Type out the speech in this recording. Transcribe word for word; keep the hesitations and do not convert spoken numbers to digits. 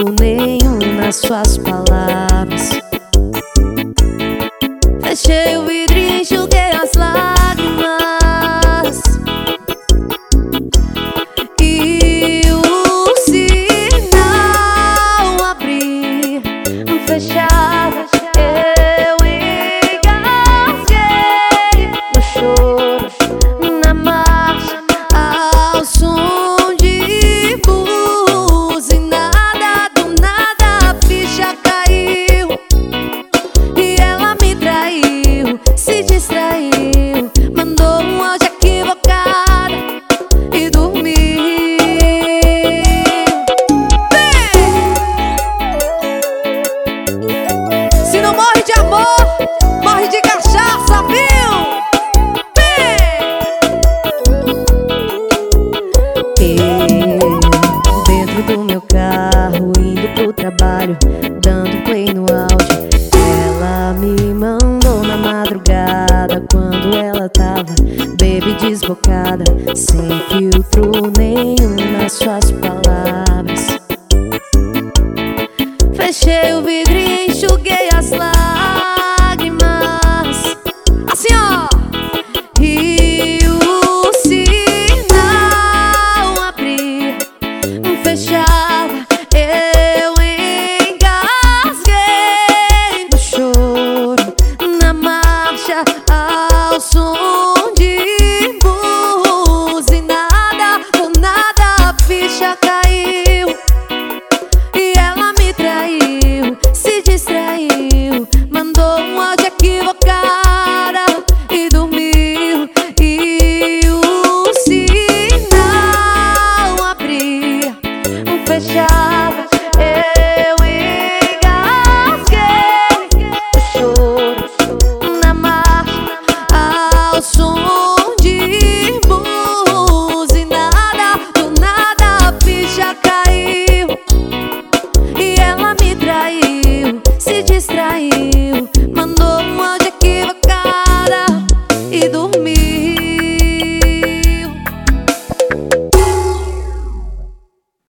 nenhum nas suas palavras. Fechei o vidro e enxuguei as lágrimas. E o sinal abrir, fechava. Eu engasguei no choro, na marcha, ao som de buzinada. Do nada a ficha caiu e ela me traiu, se distraiu, mandou um áudio equivocado e dormiu. Se não morre de amor, morre de cachaça, viu? Eu, dentro do meu carro, indo pro trabalho, dando play no áudio. Ela me mandou na madrugada, quando ela tava baby desbocada, sem filtro nenhum nas suas palavras. Fechei o vidro e enxuguei as lágrimas, assim ó. E o sinal abrir, fechava. Eu engasguei no choro, na marcha, ao som de buzinada. Do nada a ficha caiu e ela me traiu, se distraiu, mandou um áudio equivocada e dormiu. E o sinal abria, fechava.